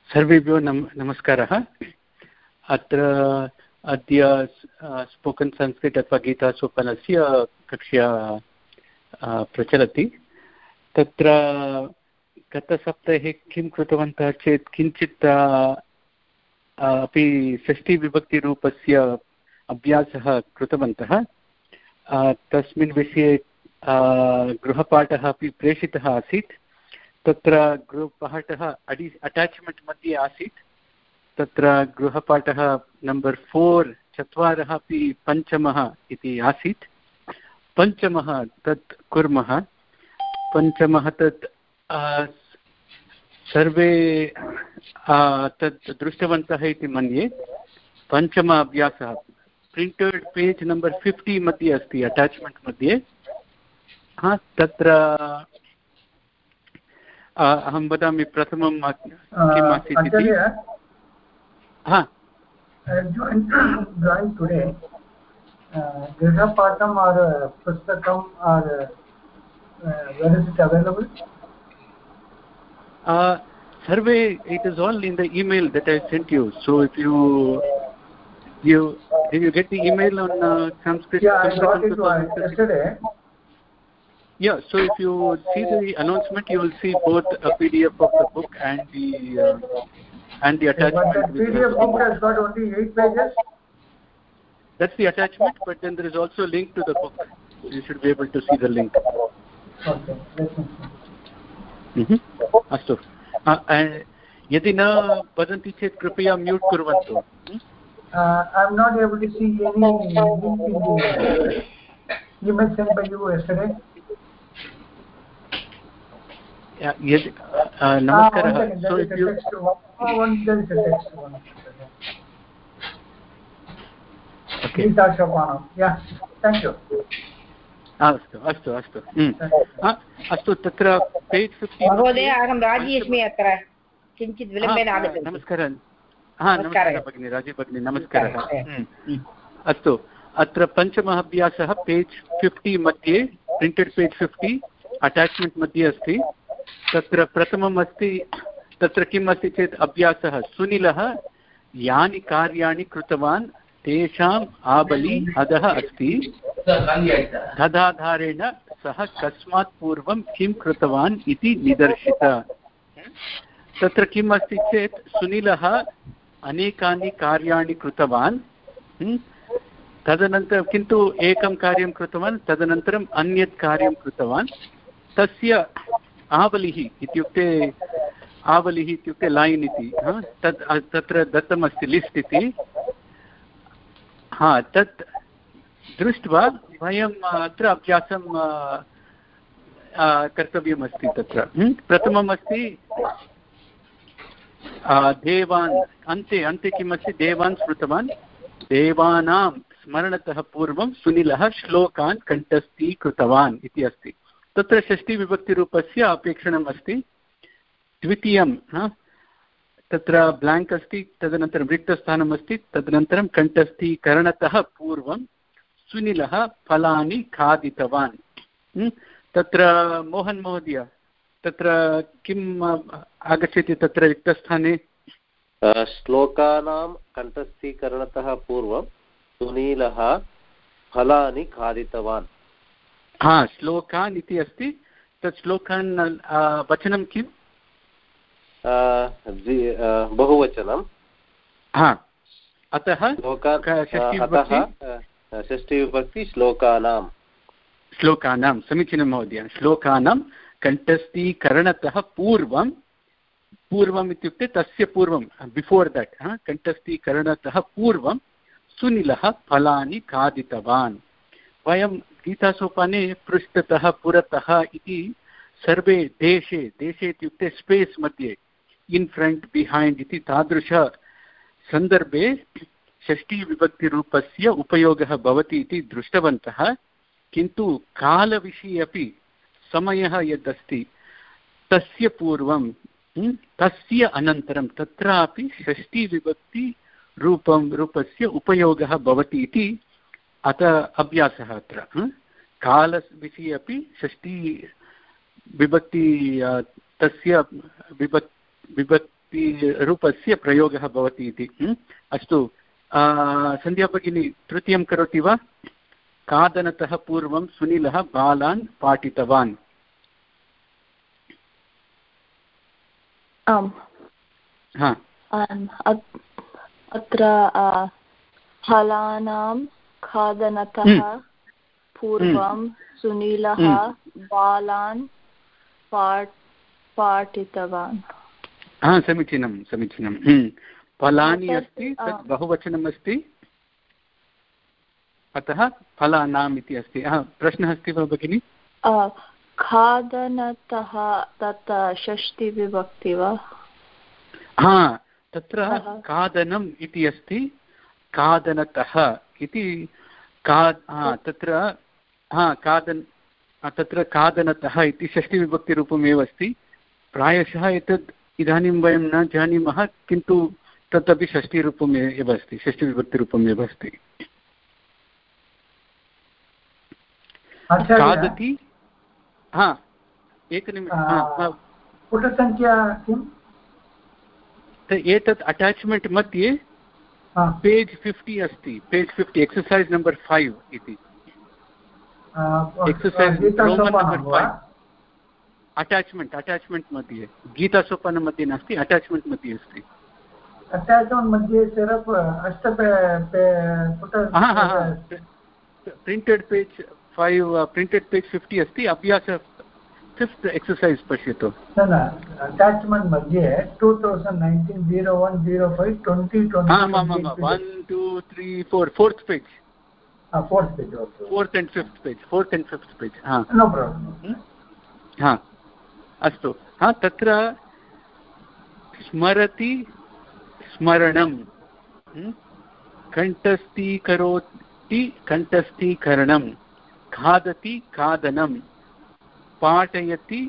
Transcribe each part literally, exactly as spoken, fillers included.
सर्वेभ्यो नम नमस्कारः। अत्र अद्य स्पोकन् संस्कृत अथवा गीतासोपानस्य कक्षा प्रचलति। तत्र गतसप्ताहे किं कृतवन्तः चेत् किञ्चित् अपि षष्ठीविभक्तिरूपस्य अभ्यासः कृतवन्तः। तस्मिन् विषये गृहपाठः अपि प्रेषितः आसीत्। तत्र गृहपाठः अडि अटाच्मेण्ट् मध्ये आसीत्। तत्र गृहपाठः नम्बर् फोर् चत्वारः अपि पञ्चमः इति आसीत्। पञ्चमः तत् कुर्मः। पञ्चमः तत् सर्वे तत् दृष्टवन्तः इति मन्ये। पञ्चम अभ्यासः प्रिण्टेड् पेज् नम्बर् फिफ्टि मध्ये अस्ति, अटाच्मेण्ट् मध्ये। हा, तत्र अहं वदामि प्रथमं किम् आसीत् इति। हा, गृहपाठम् और पुस्तकम् और where is it available? Uh, survey, it is all in the email that I sent you. So if you, you did you get the email on uh, Sanskrit? Yeah, I got it yesterday. Yeah, so if you see the announcement, you will see both a P D F of the book and the uh, and the attachment. But the P D F book has got only eight pages. That's the attachment, but then there is also a link to the book. So you should be able to see the link. Okay, let me see. Mm-hmm. अस्तु, यदि न वदन्ति चेत् कृपया mute कुर्वन्तु. I am not able to see any link in the email sent by you yesterday. यदि नमस्कारः. So if you one there is a text one. Okay. Yeah, thank you. अस्तु अस्तु अस्तु अस्तु तत्र पेज् फिफ्टि. महोदय, अहं राजी अस्मि। अत्र किञ्चित् विलम्बेन आगतम्। नमस्कारः. हा, नमस्कारः भगिनी, राजी भगिनी, नमस्कारः. अस्तु, अत्र पञ्चमः अभ्यासः पेज् फिफ्टि मध्ये, प्रिण्टेड् पेज् फिफ्टि अटाच्मेण्ट् मध्ये अस्ति। तत्र प्रथमम् अस्ति, तत्र किम् अस्ति चेत् अभ्यासः सुनीलः यानि कार्याणि कृतवान् तेषाम् आवली अधः अस्ति। तदाधारेण सः कस्मात् पूर्वं किं कृतवान् इति निदर्शित। तत्र किम् अस्ति चेत् सुनीलः अनेकानि कार्याणि कृतवान्, तदनन्तरं किन्तु एकं कार्यं कृतवान्, तदनन्तरम् अन्यत् कार्यं कृतवान्। तस्य आवलिः इत्युक्ते आवलिः इत्युक्ते लैन् इति तत् तत्र दत्तमस्ति, लिस्ट् इति। हा, तत् दृष्ट्वा वयम् अत्र अभ्यासं कर्तव्यमस्ति। तत्र प्रथमम् अस्ति देवान्, अन्ते अन्ते किम् अस्ति, देवान् स्मृतवान्। देवानां स्मरणतः पूर्वं सुनीलः श्लोकान् कण्ठस्थीकृतवान् इति अस्ति। तत्र षष्ठीविभक्तिरूपस्य अपेक्षणम् अस्ति। द्वितीयं तत्र ब्लाङ्क् अस्ति, तदनन्तरं रिक्तस्थानम् अस्ति, तदनन्तरं कण्ठस्थीकरणतः पूर्वं सुनीलः फलानि खादितवान्। तत्र मोहन् महोदय, तत्र किम् आगच्छति तत्र रिक्तस्थाने? श्लोकानां कण्ठस्थीकरणतः पूर्वं सुनीलः फलानि खादितवान्। हा, श्लोकान् इति अस्ति। तत् श्लोकान् वचनं किम्? बहुवचनं। हा, अतः षष्ठीविभक्ति श्लोकानां श्लोकानां समीचीनं महोदय। श्लोकानां कण्ठस्थीकरणतः पूर्वं, पूर्वम् इत्युक्ते तस्य पूर्वं, बिफोर् दट्, कण्ठस्थीकरणतः पूर्वं सुनीलः फलानि खादितवान्। वयं गीतासोपाने पृष्ठतः पुरतः इति सर्वे देशे, देशे इत्युक्ते स्पेस् मध्ये, इन् फ्रण्ट् बिहैण्ड् इति तादृश सन्दर्भे षष्ठीविभक्तिरूपस्य उपयोगः भवति इति दृष्टवन्तः। किन्तु कालविषये अपि समयः यदस्ति तस्य पूर्वं, तस्य अनन्तरं तत्रापि षष्ठीविभक्तिरूपं रूपस्य उपयोगः भवति इति अत अभ्यासः अत्र। कालविषये अपि षष्ठी विभक्ति तस्य विभक् विभक् इति रूपस्य प्रयोगः भवति इति। अस्तु, सन्ध्या भगिनी तृतीयं करोति वा? खादनतः पूर्वं सुनीलः बालान् पाठितवान्। आम्, अत्र फलानां खादनतः पूर्वं सुनीलः बालान् पाठितवान्। हा, समीचीनं समीचीनं। फलानि अस्ति, तत् बहुवचनम् अस्ति, अतः फलानाम् इति अस्ति। प्रश्नः अस्ति वा भगिनि? खादनतः तत् षष्टिविभक्ति वा? हा, तत्र खादनम् इति अस्ति, खादनतः इति का तत्र हा खादन् तत्र खादनतः इति षष्टिविभक्तिरूपमेव अस्ति। प्रायशः एतद् इदानीं वयं न जानीमः, किन्तु तदपि षष्टिरूपम् एव अस्ति, षष्टिविभक्तिरूपम् एव अस्ति। खादति, हा एकनिमिषं, पुटसङ्ख्या किम्? एतत् अटाच्मेण्ट् मध्ये पेज् फिफ्टि अस्ति, page fifty, exercise number five इति। Exercise roman number five, attachment attachment मध्ये, गीतासोपानं मध्ये नास्ति, अटाच्मेण्ट् मध्ये अस्ति। अटाच्मेण्ट् मध्ये अष्ट printed page five, printed page fifty अस्ति, अभ्यास फिफ्त् एक्ससैस् पश्यतु। अटाच्मेण्ट् मध्ये two thousand nineteen zero one zero five twenty one two three four, fourth page, fourth page, fourth and fifth page, fourth and fifth page. No problem. हा, अस्तु। हा, तत्र स्मरति स्मरणं, कण्ठस्थीकरोति कण्ठस्थीकरणं, खादति खादनं, पाठयति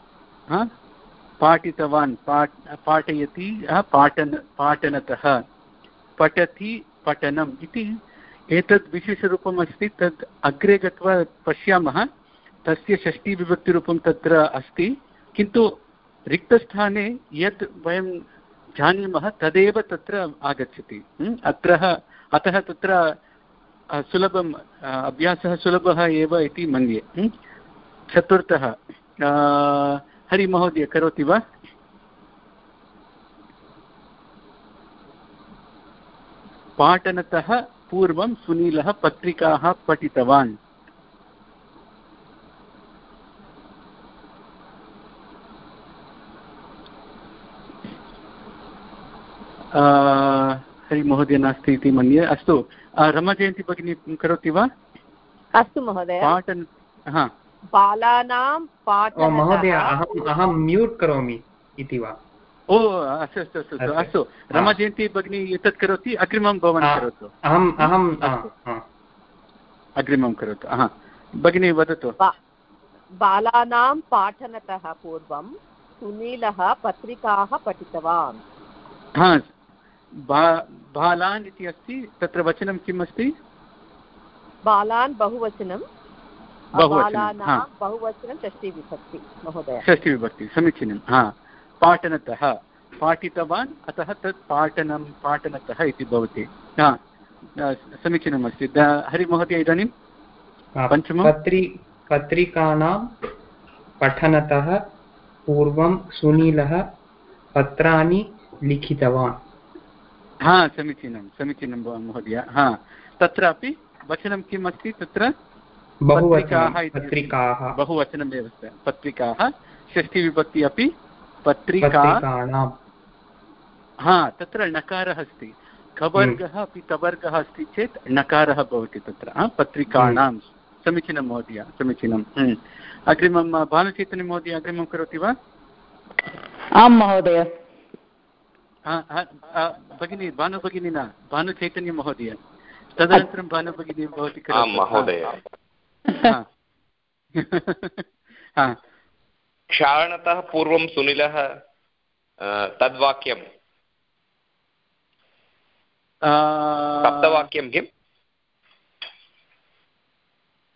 पाठितवान्, पाठयति पाठन पाठनतः, पठति पठनम् इति एतत् विशेषरूपम् अस्ति। तत् अग्रे गत्वा पश्यामः, तस्य षष्टिविभक्तिरूपं तत्र अस्ति, किन्तु रिक्तस्थाने यत् वयं जानीमः तदेव तत्र आगच्छति। अत्र अतः तत्र सुलभम् अभ्यासः सुलभः एव इति मन्ये। चतुर्थः हरिमहोदय करोति वा? पाठनतः पूर्वं सुनीलः पत्रिकाः पठितवान्। हरिमहोदय नास्ति इति मन्ये। अस्तु, रमाजयन्ती भगिनी करोति वा? अस्तु महोदय। पाठन हा बालानां पाठनं। महोदय, अहम् अहं म्यूट् करोमि इति वा? ओ अस्तु अस्तु अस्तु अस्तु, रमाजयन्ती भगिनी एतत् करोति, अग्रिमं भवान् करोतु। अहम् अहम् अग्रिमं करोतु। हा भगिनी वदतु। बालानां पाठनतः पूर्वं सुनीलः पत्रिकाः पठितवान्। हा, बालान् इति अस्ति, तत्र वचनं किम् अस्ति? बालान् बहुवचनं, बालानां बहुवचनं षष्टिविभक्ति महोदय। षष्टिविभक्ति, समीचीनं। हा, पाठनतः पाठितवान्, अतः तत् पाठनं पाठनतः इति भवति। हा, समीचीनम् अस्ति। हरिमहोदय इदानीं पञ्चमं। पत्रि पत्रिकाणां पठनतः पूर्वं सुनीलः पत्राणि लिखितवान्। हा, समीचीनं समीचीनं महोदय। हा, तत्रापि वचनं किम् अस्ति? तत्र पत्रिकाः इति, पत्रिकाः बहुवचनमेव पत्रिकाः, षष्टिविभक्ति अपि पत्रिकाणां। हा, तत्र नकारः अस्ति, कवर्गः अपि तवर्गः अस्ति चेत् नकारः भवति तत्र, पत्रिकाणां। समीचीनं महोदय, समीचीनं। अग्रिमं भानुचैतन्य महोदय अग्रिमं करोति वा? आं महोदय। भगिनी, भानुभगिनी न, भानुचैतन्य महोदय, तदनन्तरं भानुभगिनी भवति करोतु। क्षारणतः पूर्वं सुनीलः तद्वाक्यं सप्तवाक्यं किम्?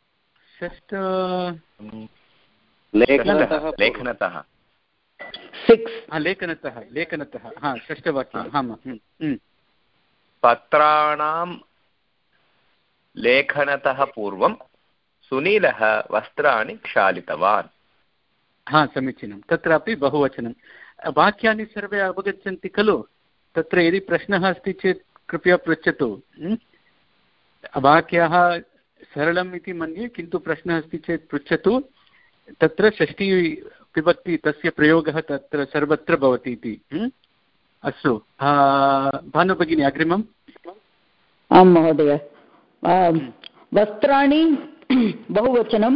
लेखनतः लेखनतः सिक्स् लेखनतः लेखनतः हा षष्ठवाक्यम् आम् पत्राणां लेखनतः पूर्वं सुनीलः वस्त्राणि क्षालितवान्। हा समीचीनं तत्रापि बहुवचनं वाक्यानि सर्वे अवगच्छन्ति खलु तत्र यदि प्रश्नः अस्ति चेत् कृपया पृच्छतु वाक्याः सरलम् इति मन्ये किन्तु प्रश्नः अस्ति चेत् पृच्छतु तत्र षष्ठी विभक्ति तस्य प्रयोगः तत्र सर्वत्र भवति इति अस्तु भानुभगिनी अग्रिमम् आं महोदय वस्त्राणि बहुवचनं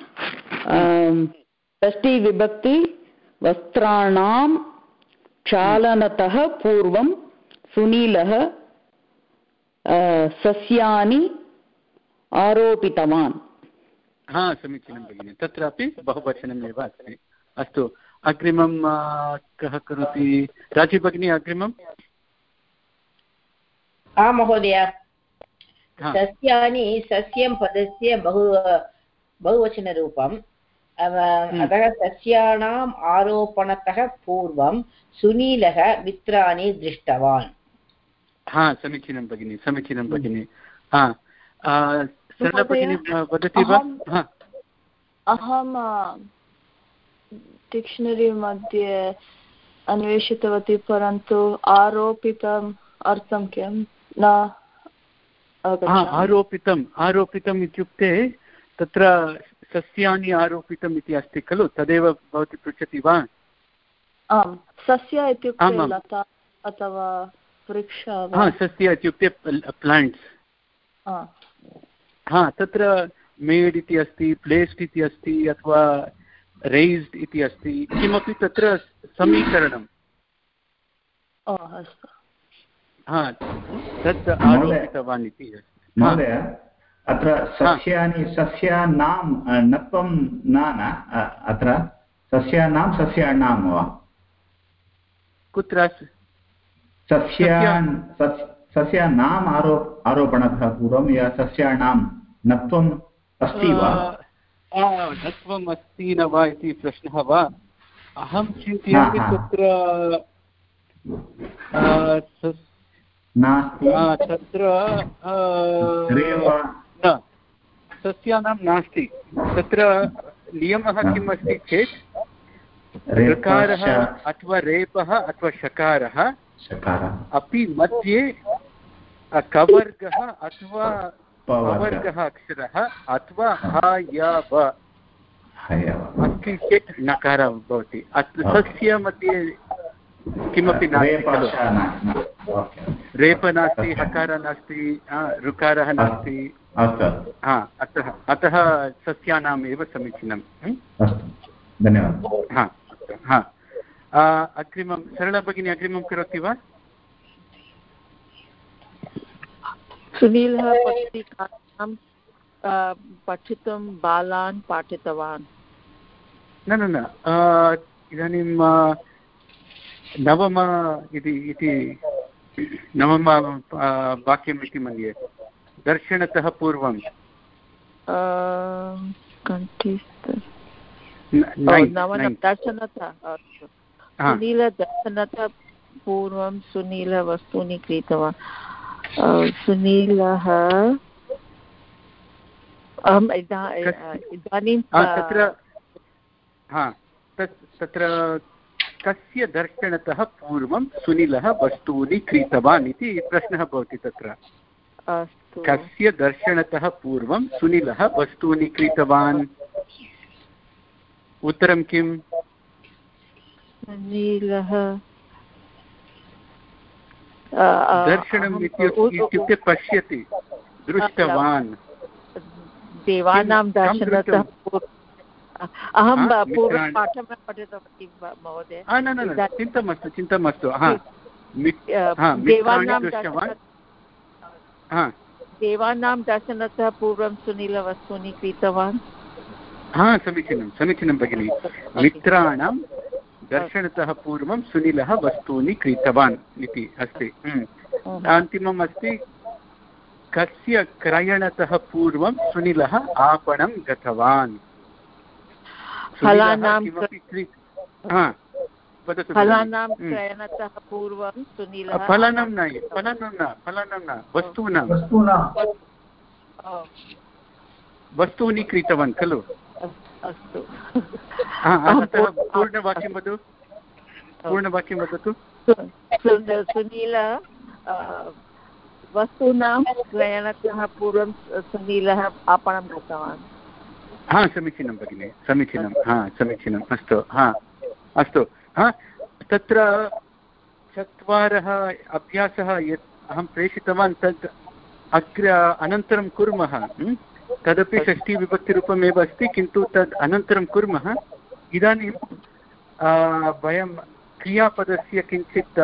षष्ठी विभक्ति वस्त्राणां क्षालनतः पूर्वं सुनीलः सस्यानि आरोपितवान्। हा समीचीनं भगिनि तत्रापि बहुवचनमेव अस्ति। अस्तु अग्रिमं कः करोति राजी भगिनी अग्रिमम् आं महोदय सस्यानि सस्यं पदस्य बहु बहुवचनरूपम् अतः सस्यानाम् आरोपणतः पूर्वं सुनीलः मित्राणि दृष्टवान्। हा समीचीनं भगिनि समीचीनं भगिनि हा सरला भगिनी वदति वा? अहं डिक्षनरी मध्ये अन्वेषितवती परन्तु आरोपितम् अर्थं किं न आरोपितम् आरोपितम् इत्युक्ते तत्र सस्यानि आरोपितम् इति अस्ति खलु तदेव भवती पृच्छति वा? आम् सस्य इत्युक्ते लता अथवा वृक्षः वा? सस्य इत्युक्ते प्लाण्ट्स् हा तत्र मेड् इति अस्ति प्लेस्ड् इति अस्ति अथवा रेस्ड् इति अस्ति किमपि तत्र समीकरणम् अस्तु हा तत् आरोपितवान् इति अस्ति। महोदय अत्र सस्यानि सस्यानां नत्वं न न अत्र सस्यानां सस्यानां वा कुत्र सस्यान् सस्यानाम् आरो आरोपणतः पूर्वं या सस्यानां नत्वम् अस्ति वा? नत्वम् अस्ति न वा इति प्रश्नः वा? अहं चिन्तयामि तत्र तत्र न सस्यानां नास्ति तत्र नियमः किम् अस्ति चेत् ऋकारः अथवा रेपः अथवा शकारः अपि मध्ये कवर्गः अथवा पवर्गः अक्षरः अथवा ह य व अस्ति चेत् नकारः भवति अत्र सस्य मध्ये किमपि नास्ति खलु रेप नास्ति हकारः नास्ति ऋकारः नास्ति अतः अतः सस्यानाम् एव समीचीनम् धन्यवादः। हा अग्रिमं सरला भगिनी अग्रिमं करोति वा? सुनीलः पत्रिकां पठितुं बालान् पाठितवान्। न न न इदानीं नवम इति नवम वाक्यम् इति मन्ये दर्शनतः पूर्वं दर्शनतः सुनीलदर्शनतः पूर्वं सुनीलः वस्तूनि क्रीतवान्। सुनीलः अहम् इदानीं तत्र तत्र कस्य दर्शनतः पूर्वं सुनीलः वस्तूनि क्रीतवान् इति प्रश्नः भवति तत्र। कस्य दर्शनतः पूर्वं सुनीलः वस्तूनि क्रीतवान्? उत्तरं किम्? सुनीलः दर्शनम् इत्युक्ते पश्यति दृष्टवान् देवानां दर्शनतः अहं पूर्वपाठं न पठितवती महोदय। न न चिन्ता मास्तु चिन्ता मास्तु देवानां देवानां दर्शनतः पूर्वं सुनीलवस्तूनि क्रीतवान्। हा समीचीनं समीचीनं भगिनि मित्राणां दर्शनतः पूर्वं सुनीलः वस्तूनि क्रीतवान् इति अस्ति। अन्तिमम् अस्ति कस्य क्रयणतः पूर्वं सुनीलः आपणं गतवान्? वदतु। फलानां क्रयणतः पूर्वं सुनीलः फलानां न फलानां न फलानां न वस्तूनां वस्तूनि क्रीतवान् खलु। अस्तु पूर्णवाक्यं वदतु पूर्णवाक्यं वदतु। सुनील वस्तूनां क्रयणतः पूर्वं सुनीलः आपणं गतवान्। हा समीचीनं भगिनि समीचीनं हा समीचीनम् अस्तु हा अस्तु हा तत्र चत्वारः अभ्यासः यत् अहं प्रेषितवान् तद् अग्र अनन्तरं कुर्मः। तदपि षष्ठीविभक्तिरूपमेव अस्ति किन्तु तद् अनन्तरं कुर्मः। इदानीं वयं क्रियापदस्य किञ्चित्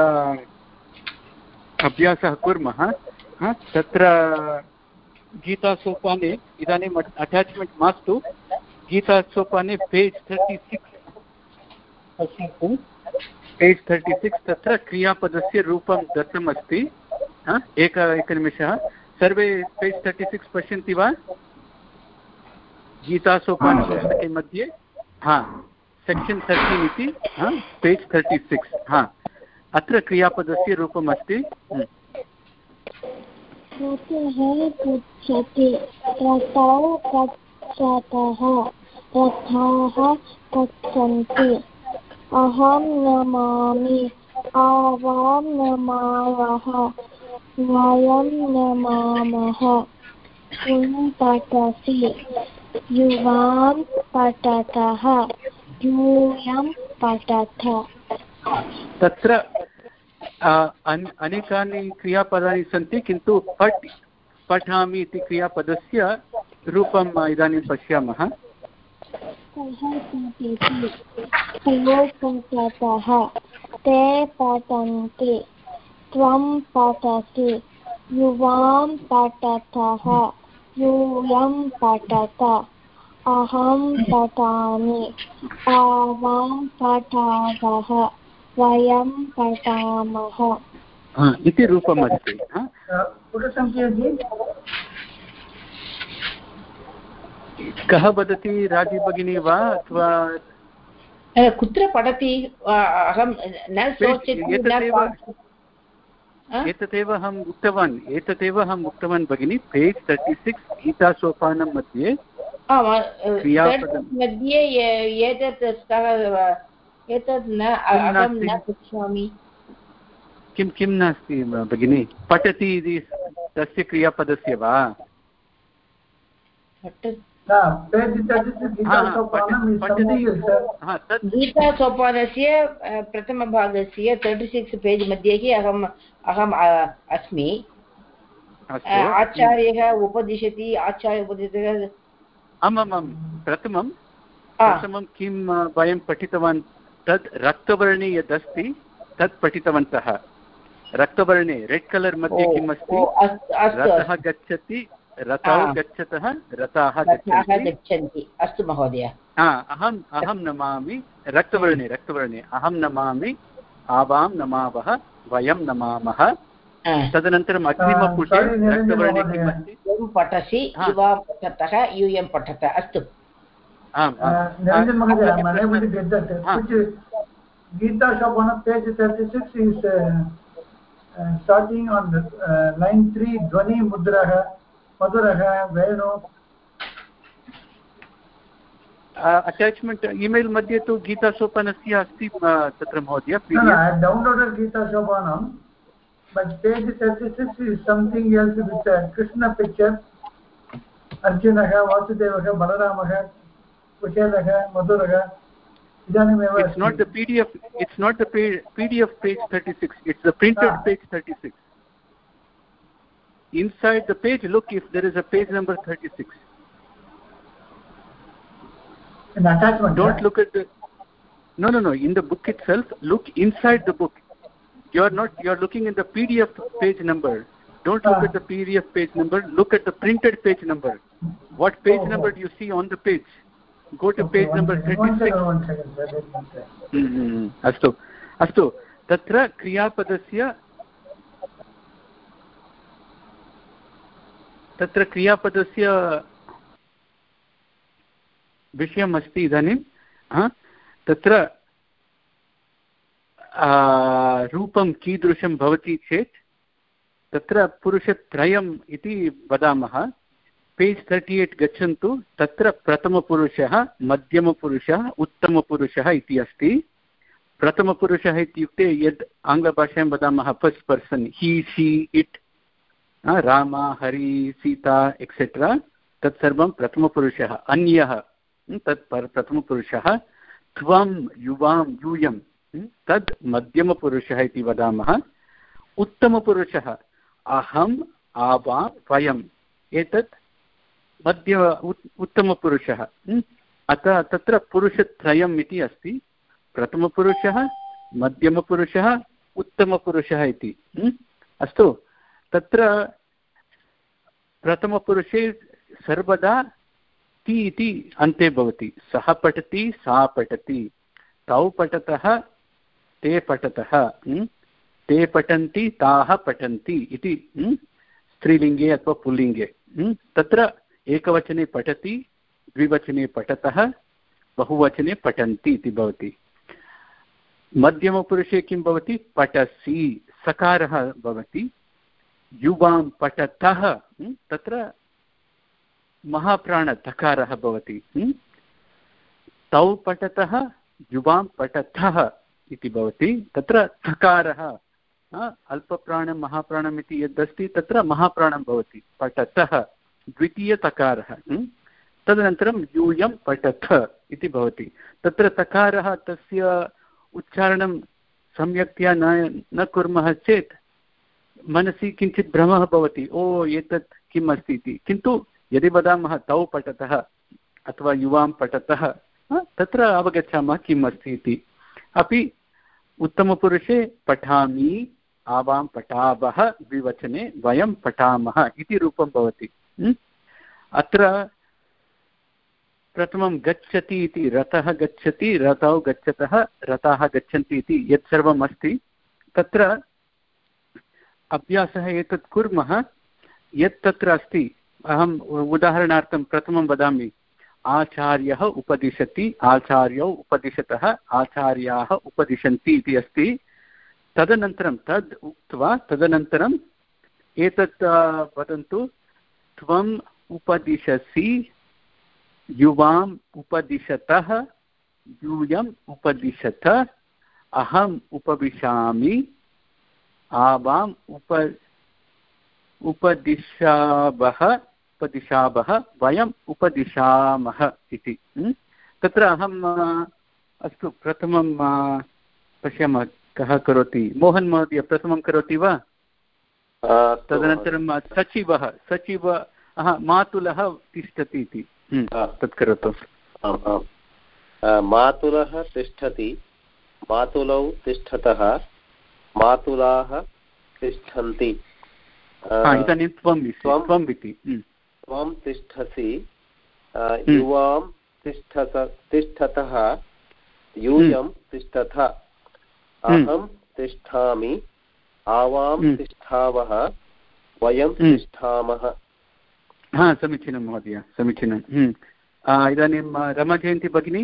अभ्यासः कुर्मः। तत्र गीतासोपाने इदानीम् अटाच्मेण्ट् मास्तु गीतासोपाने पेज् तर्टि सिक्स् पश्यन्तु पेज् तर्टि सिक्स् तत्र क्रियापदस्य रूपं दत्तमस्ति। एक एकनिमेषः सर्वे पेज् तर्टि सिक्स् पश्यन्ति वा गीतासोपानपुस्तके मध्ये हा सेक्षन् तर्टीन् इति पेज् तर्टि सिक्स् हा अत्र क्रियापदस्य रूपम् अस्ति। पृच्छति रथौ गच्छतः रथाः गच्छन्ति अहं नमामि आवां नमावः वयं नमामः त्वं पठसि युवां पठतः यूयं पठत। तत्र अनेकानि क्रियापदानि सन्ति किन्तु पठ् पठामि इति क्रियापदस्य रूपम् इदानीं पश्यामः। ते पठन्ति त्वं पठसि युवां पठतः यूयं पठत अहं पठामि आवां पठावः वयं पठामः इति रूपमस्ति। कः वदति राजी भगिनी वा अथवा कुत्र पठति अहं न एतदेव अहम् उक्तवान् एतदेव अहम् उक्तवान् भगिनी पेज् तर्टि सिक्स् गीतासोपानं मध्ये मध्ये एतत् एतत् न अहं न पृच्छामि। किं किं नास्ति भगिनी पठति इति तस्य क्रियापदस्य वा गीतासोपानस्य प्रथमभागस्य तर्टि सिक्स् पेज् मध्ये अहम् अहम् अस्मि। आचार्यः उपदिशति आचार्य उपदिशति आमामां प्रथमं प्रथमं किं वयं पठितवान् तद् रक्तवर्णे यदस्ति तत् पठितवन्तः। रक्तवर्णे रेड् कलर् मध्ये किम् अस्ति रथः गच्छति रथौ गच्छतः रथाः गच्छन्ति। अस्तु महोदय अहम् अहं नमामि रक्तवर्णे रक्तवर्णे अहं नमामि आवां नमावः वयं नमामः। तदनन्तरम् अग्रिमपुटे रक्तवर्णे किम् अस्ति पठसि युवां पठतः यूयं पठत। अस्तु Gita Shobana page thirty-six is uh, uh, starting on the, uh, line three Dhvani Mudraha Maduraha Veno. Attachment email मध्ये तु गीतासोपानस्य अस्ति तत्र महोदय। I have downloaded Gita Shobanam, but page thirty-six is something else with a Krishna picture. Arjunaha, Vasudevaha, Balaramaha, Kushalaha, Maduraha. It's not the P D F. It's not the P D F page thirty-six. It's the printed ah. page thirty-six. Inside the page, look if there is a page number thirty-six. An attachment. Don't right? look at the. No, no, no. In the book itself, look inside the book. You are not. You are looking in the P D F page number. Don't look ah. at the P D F page number. Look at the printed page number. What page oh, number oh. do you see on the page? Go to okay, page number thirty-six. अस्तु अस्तु तत्र क्रियापदस्य तत्र क्रियापदस्य विषयम् अस्ति इदानीं तत्र रूपं कीदृशं भवति चेत् तत्र पुरुषत्रयम् इति वदामः। पेज् तर्टि एय्ट् गच्छन्तु, तत्र प्रथमपुरुषः, मध्यमपुरुषः, उत्तमपुरुषः इति अस्ति। प्रथमपुरुषः इत्युक्ते यद् आङ्ग्लभाषायां वदामः first person, he she it, Ram Hari Sita etcetera, तत्सर्वं प्रथमपुरुषः। अन्यः तत् प्रथमपुरुषः। त्वं युवां यूयं तद् मध्यमपुरुषः इति वदामः। उत्तमपुरुषः अहम् आवां वयम्, एतत् मध्य उत्तमपुरुषः। अतः तत्र पुरुषत्रयम् इति अस्ति, प्रथमपुरुषः, मध्यमपुरुषः, उत्तमपुरुषः इति। अस्तु, तत्र प्रथमपुरुषे सर्वदा ति इति अन्ते भवति। सः पठति, सा पठति, तौ पठतः, ते पठतः, ते पठन्ति, ताः पठन्ति इति स्त्रीलिङ्गे अथवा पुल्लिङ्गे। तत्र एकवचने पठति, द्विवचने पठतः, बहुवचने पठन्ति इति भवति। मध्यमपुरुषे किं भवति? पठसि, सकारः भवति। युवां पठतः, तत्र महाप्राणतकारः भवति। तौ पठतः, युवां पठतः इति भवति। तत्र थकारः, अल्पप्राणं महाप्राणम् इति यदस्ति तत्र महाप्राणं भवति, पठतः द्वितीयतकारः। तदनन्तरं यूयं पठथ इति भवति। तत्र तकारः, तस्य उच्चारणं सम्यक्तया न न कुर्मः चेत् मनसि किञ्चित् भ्रमः भवति, ओ एतत् किम् अस्ति इति। किन्तु यदि वदामः तौ पठतः अथवा युवां पठतः, तत्र अवगच्छामः किम् अस्ति इति। अपि उत्तमपुरुषे पठामि, आवां पठावः, द्विवचने वयं पठामः इति रूपं भवति। अत्र प्रथमं गच्छति इति, रथः गच्छति, रथौ गच्छतः, रथाः गच्छन्ति इति यत् सर्वम् अस्ति, तत्र अभ्यासः एतत् कुर्मः यत् तत्र अस्ति। अहम् उदाहरणार्थं प्रथमं वदामि, आचार्यः उपदिशति, आचार्यौ उपदिशतः, आचार्याः उपदिशन्ति इति अस्ति। तदनन्तरं तद् उक्त्वा तदनन्तरं एतत् वदन्तु, त्वम् उपदिशसि, युवाम् उपदिशतः, यूयम् उपदिशत, अहम् उपविशामि, आवाम् उप उपदिशावः उपदिशावः, वयम् उपदिशामः इति। तत्र अहम् अस्तु, प्रथमं पश्यामः कः करोति। मोहन् महोदय प्रथमं करोति वा? तदनन्तरं सचिवः, सचिव मातुलः तिष्ठति इति, तत् करोतु। मातुलः तिष्ठति, मातुलौ तिष्ठतः, मातुलाः तिष्ठन्ति। इदानीं त्वम् त्वम् इति। त्वं तिष्ठसि, युवां तिष्ठत तिष्ठतः, यूयं तिष्ठथ, अहं तिष्ठामि, आवां तिष्ठावः, वयं तिष्ठामः। हा, समीचीनं महोदय, समीचीनम्। इदानीं रमाजयन्ती भगिनी,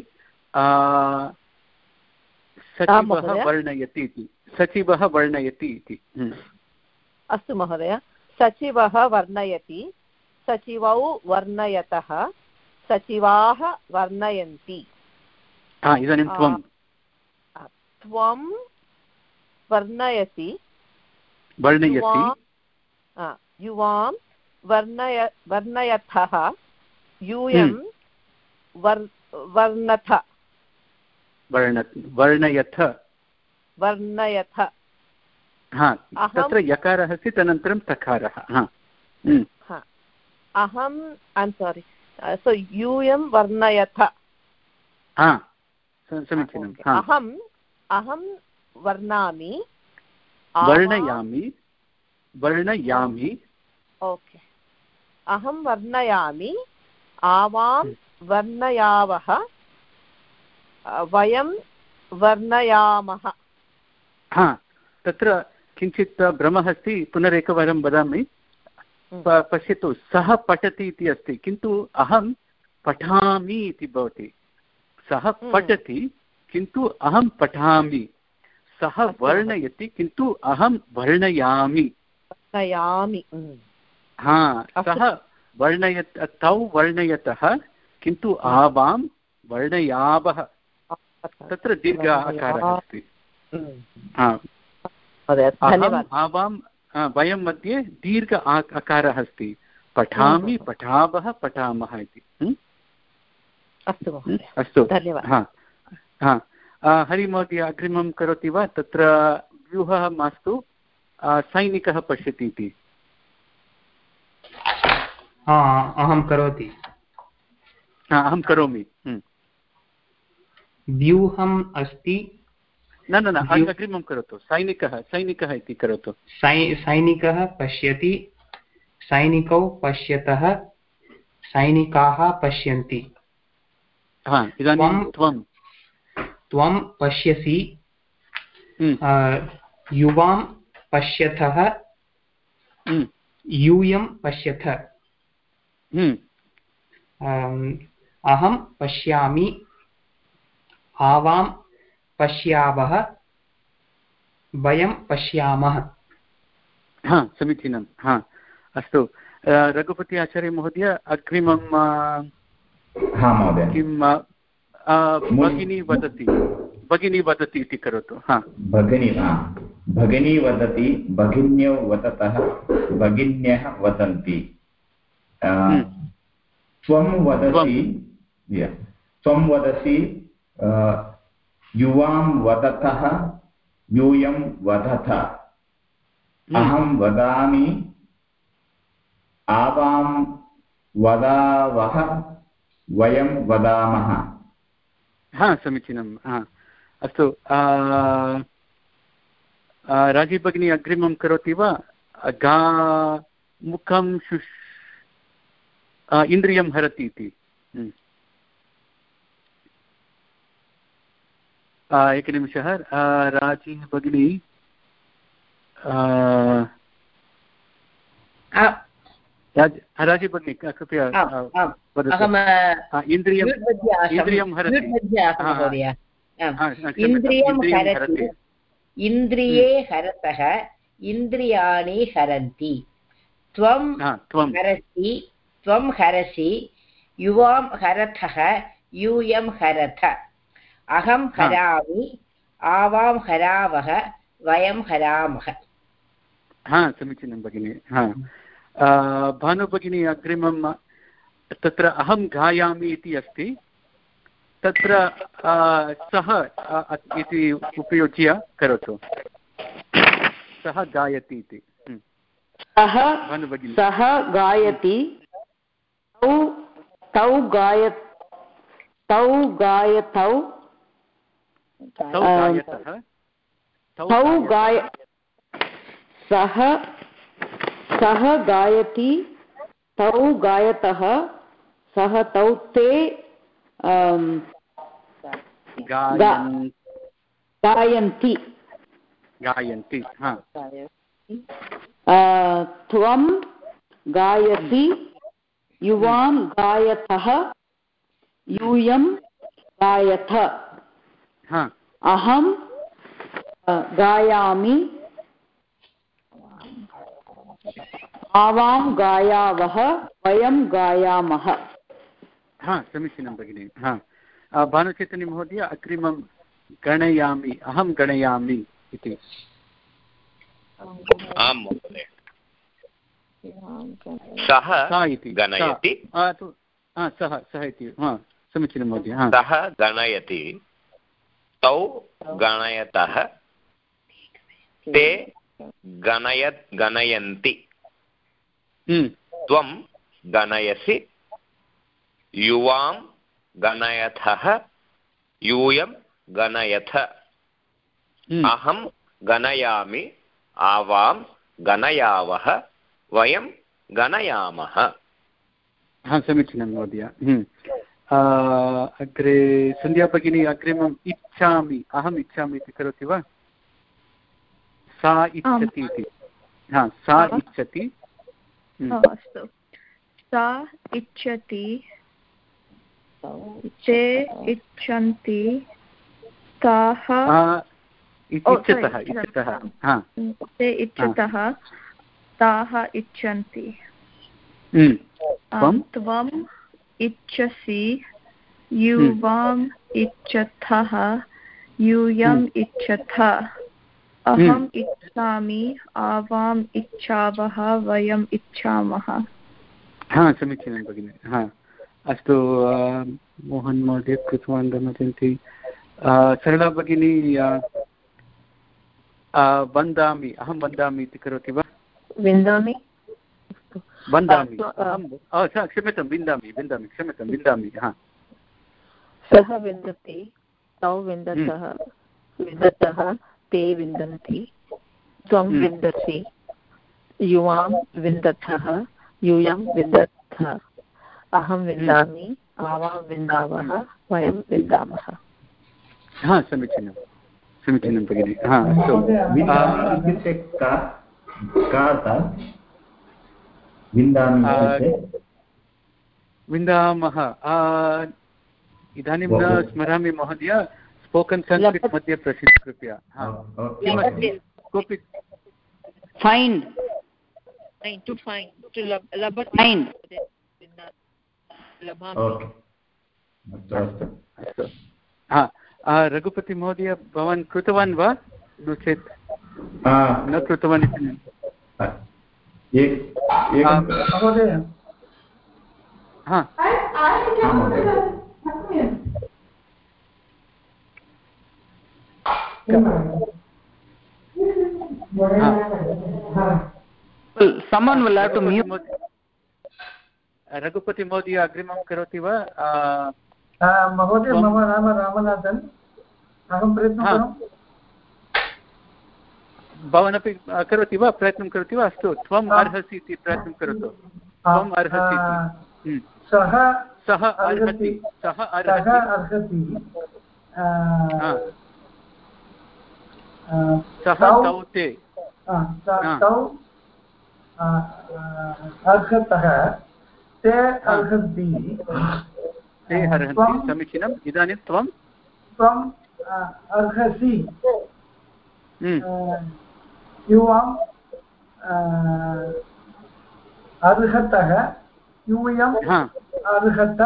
सचिवः वर्णयति इति, सचिवः वर्णयति इति। अस्तु महोदय, सचिवः वर्णयति, सचिवौ वर्णयतः, सचिवाः वर्णयन्ति। इदानीं त्वं त्वं वर्णयसि, वर्णयति, युवां वर्णय वर्णयथः, यूयं वर्णथ वर्णयथ वर्णयथ। हा, तत्र यकारः अस्ति, तदनन्तरं तकारः। अहम् ऐम् सारी, सो यूयं वर्णयथ। समीचीनम्। अहम् अहं वर्णामि, वर्णयामि, वर्णयामि। ओके, अहं वर्णयामि, आवां वर्णयावः, वयं वर्णयामः। हा, तत्र किञ्चित् भ्रमः अस्ति, पुनरेकवारं वदामि। पश्यतु, सः पठति इति अस्ति, किन्तु अहं पठामि इति भवति। सः पठति, किन्तु अहं पठामि। सः वर्णयति किन्तु अहं वर्णयामि वर्णयामि हा सः वर्णयत् तौ वर्णयतः किन्तु आवां वर्णयावः तत्र दीर्घ आकारः अस्ति आवां वयं मध्ये दीर्घ आकारः अस्ति पठामि पठावः पठामः इति अस्तु अस्तु धन्यवादः हा हरिमहोदय अग्रिमं करोति वा तत्र व्यूहः मास्तु सैनिकः पश्यति इति अहं करोति अहं करोमि व्यूहम् अस्ति न न न अग्रिमं करोतु सैनिकः सैनिकः इति करोतु सैनिकः पश्यति सैनिकौ पश्यतः सैनिकाः पश्यन्ति इदानीं त्वं त्वं पश्यसि युवां पश्यतः यूयं पश्यथ अहं पश्यामि आवां पश्यावः वयं पश्यामः हा समीचीनं हा अस्तु रघुपति आचार्य महोदय अग्रिमं किं भगिनी वदति भगिनी वदति इति करोतु हा भगिनी भगिनी वदति भगिन्यौ वदतः भगिन्यः वदन्ति त्वं वदसि त्वं वदसि युवां वदतः यूयं वदथ अहं वदामि आवां वदावः वयं वदामः हा समीचीनं हा अस्तु राजीव भगिनी अग्रिमं करोति वा गा मुखं शुष् इन्द्रियं हरति इति एकनिमिषः राजीव भगिनी राजीव भगिनी कृपया इन्द्रियं इन्द्रियं हरति इन्द्रियं हरति इन्द्रिये हरतः इन्द्रियाणि हरन्ति त्वं हरसि त्वं हरसि युवां हरतः यूयं हरथ अहं हरामि आवां हरावः वयं हरामः हा समीचीनं भगिनी हा भानु भगिनी अग्रिमं तत्र अहं गायामि इति अस्ति तत्र सः इति उपयुज्य करोतु सः गायति इति सः सः गायति तौ तौ गाय तौ गायतौ तौ गाय सः सः गायति तौ गायतः सः तौ ते गायन्ति गायन्ति त्वं गायसि युवां गायतः यूयं गायथ अहं गायामि आवां गायावः वयं गायामः हा समीचीनं भगिनि हा भानुचैतन्य महोदय अग्रिमं गणयामि अहं गणयामि इति आं महोदय सः गणयति सः सः इति समीचीनं महोदय सः गणयति तौ गणयतः ते गणयत् गणयन्ति त्वं गणयसि युवां गणयथः यूयं गणयथ अहं गणयामि आवां गणयावः वयं गणयामः हा समीचीनं महोदय अग्रे सन्ध्या भगिनी अग्रिमम् इच्छामि अहम् इच्छामि इति करोति वा सा इच्छति इति हा सा इच्छति अस्तु सा इच्छति ते इच्छन्ति ताः इच्छतः इच्छतः हा ते इच्छतः ताः इच्छन्ति त्वम् इच्छसि युवाम् इच्छतः यूयम् इच्छथ अहम् इच्छामि आवाम् इच्छावः वयम् इच्छामः। हा समीचीनं भगिनि। हा अस्तु मोहन् महोदय कृतवान् गमयन्ति। सरला भगिनी वन्दामि अहं वन्दामि इति करोति वा? विन्दामि वन्दामि अहं क्षम्यतां विन्दामि विन्दामि क्षम्यतां विन्दामि। हा सः विन्दति तौ विन्दतः विन्दतः ते विन्दन्ति त्वं विन्दसि युवां विन्दथः यूयं विन्दथ अहं विन्दामि आवां विन्दावः वयं विन्दामः। हा समीचीनं समीचीनं भगिनि। हा इत्युक्ते विन्दामः इदानीं न स्मरामि महोदय। स्पोकन् संस्कृत मध्ये प्रसिद्ध कृपया। कोऽपि फैण्ड् टु फैण्ड् टु लभते हा रघुपति महोदय भवान् कृतवान् वा नो चेत् न कृतवान् इति महोदय हा someone will have to mute. Raghupati महोदय अग्रिमं करोति वा? महोदय मम नाम रामनाथन् अहं प्रयत्नं करोमि। भवानपि करोति वा प्रयत्नं करोति वा? अस्तु त्वम् अर्हसि इति प्रयत्नं करोतु। त्वम् अर्हसि सः सः अर्हति सः अर्हति सः तौ ते तौ अर्हतः ते अर्हन्ति ते अर्हन्ति। समीचीनम्। इदानीं त्वं त्वम् अर्हसि युवाम् अर्हतः यूयम् अर्हत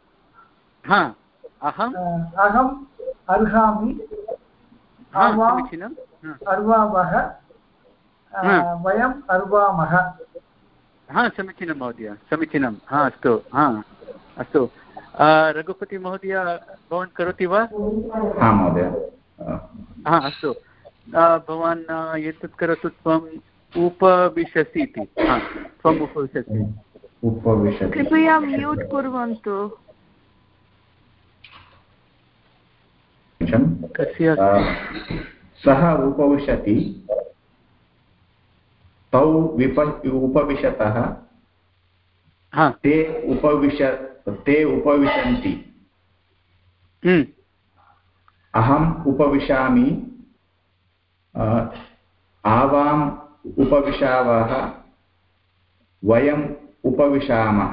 अहम् अहम् अर्हामि आवाम् अर्वावः वयम् अर्वामः। हा समीचीनं महोदय समीचीनं। हा अस्तु हा अस्तु रघुपति महोदय भवान् करोति वा? हा महोदय। हा अस्तु भवान् एतत् करोतु त्वम् उपविशसि इति। हा त्वम् उपविशसि उपविशति। कृपया म्यूट् कुर्वन्तु। कस्य? सः उपविशति तौ विप उपविशतः ते उपविश ते उपविशन्ति अहम् उपविशामि आवाम् उपविशावः वयम् उपविशामः।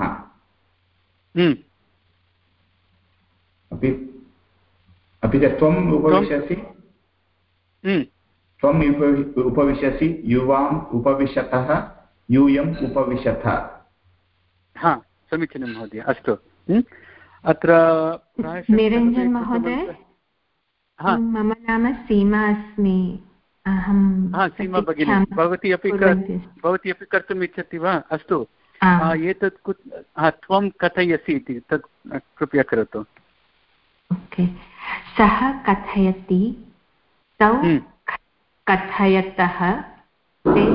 अपि अपि च त्वम् उपविशसि त्वम् उपविशसि युवाम् उपविशतः यूयम् उपविशथ। हा समीचीनं महोदय। अस्तु अत्र निरञ्जन महोदय मम नाम सीमा अस्मि। अहं हा सीमा भगिनी भवती अपि भवती अपि कर्तुम् इच्छति वा? अस्तु एतत् त्वं कथयसि इति तत् कृपया करोतु। ओके सः कथयति तौ कथयतः ते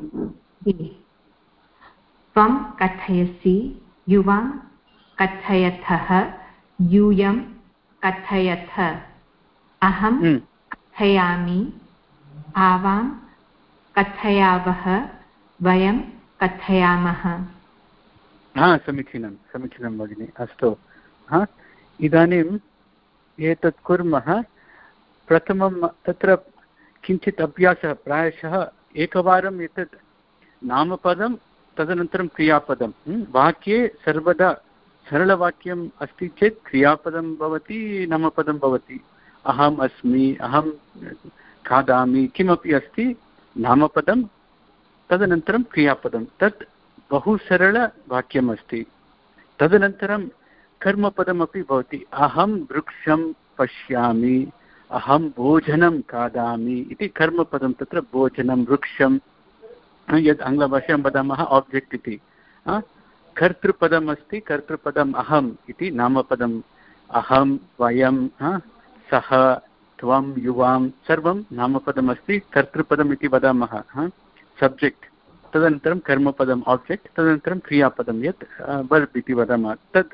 त्वं कथयसि युवां कथयतः यूयं कथयथ अहं कथयामि आवां कथयावः वयं कथयामः। हा समीचीनं समीचीनं भगिनि। अस्तु हा इदानीम् एतत् कुर्मः। प्रथमं तत्र किञ्चित् अभ्यासः प्रायशः एकवारम् एतत् नामपदं तदनन्तरं क्रियापदं वाक्ये सर्वदा सरलवाक्यम् अस्ति चेत् क्रियापदं भवति नामपदं भवति। अहम् अस्मि अहं खादामि किमपि अस्ति नामपदं तदनन्तरं क्रियापदं तत् बहु सरलवाक्यम् अस्ति। तदनन्तरं कर्मपदमपि भवति अहं वृक्षं पश्यामि अहं भोजनं खादामि इति कर्मपदं तत्र भोजनं वृक्षं यद् आङ्ग्लभाषायां वदामः आब्जेक्ट् इति। कर्तृपदम् अस्ति कर्तृपदम् अहम् इति नामपदम् अहं वयं सः त्वं युवां सर्वं नामपदमस्ति कर्तृपदम् इति वदामः सब्जेक्ट् तदनन्तरं कर्मपदम् आब्जेक्ट् तदनन्तरं क्रियापदं यत् वर्ब् इति वदामः तत्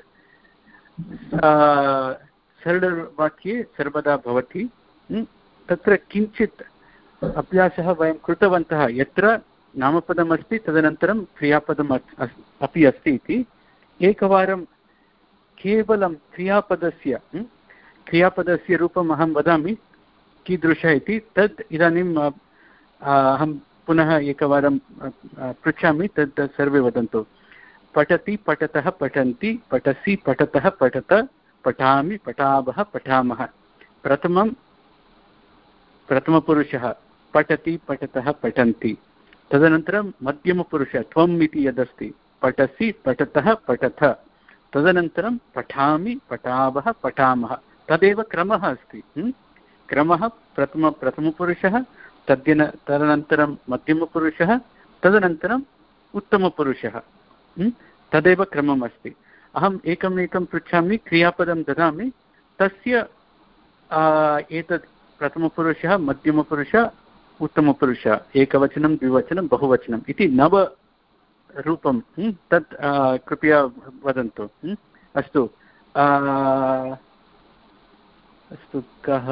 सरलवाक्ये सर्वदा भवति। तत्र किञ्चित् अभ्यासः वयं कृतवन्तः यत्र नामपदमस्ति तदनन्तरं क्रियापदम् अपि अस्ति इति एकवारं केवलं क्रियापदस्य क्रियापदस्य रूपम् अहं वदामि कीदृशः इति तद् इदानीम् अहं पुनः एकवारं पृच्छामि तद् सर्वे वदन्तु। पठति पठतः पठन्ति पठसि पठतः पठत पठामि पठावः पठामः। प्रथमं प्रथमपुरुषः पठति पठतः पठन्ति तदनन्तरं मध्यमपुरुषः त्वम् इति यदस्ति पठसि पठतः पठथ तदनन्तरं पठामि पठावः पठामः तदेव क्रमः अस्ति। क्रमः प्रथम प्रथमपुरुषः तद्यन तदनन्तरं मध्यमपुरुषः तदनन्तरम् उत्तमपुरुषः तदेव क्रमम् अस्ति। अहम् एकम् एकं पृच्छामि क्रियापदं ददामि तस्य एतत् प्रथमपुरुषः मध्यमपुरुषः उत्तमपुरुषः एकवचनं द्विवचनं बहुवचनम् इति नवरूपं तत् कृपया वदन्तु। अस्तु अस्तु कः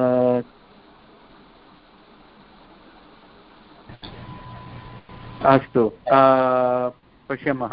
अस्तु पश्यामः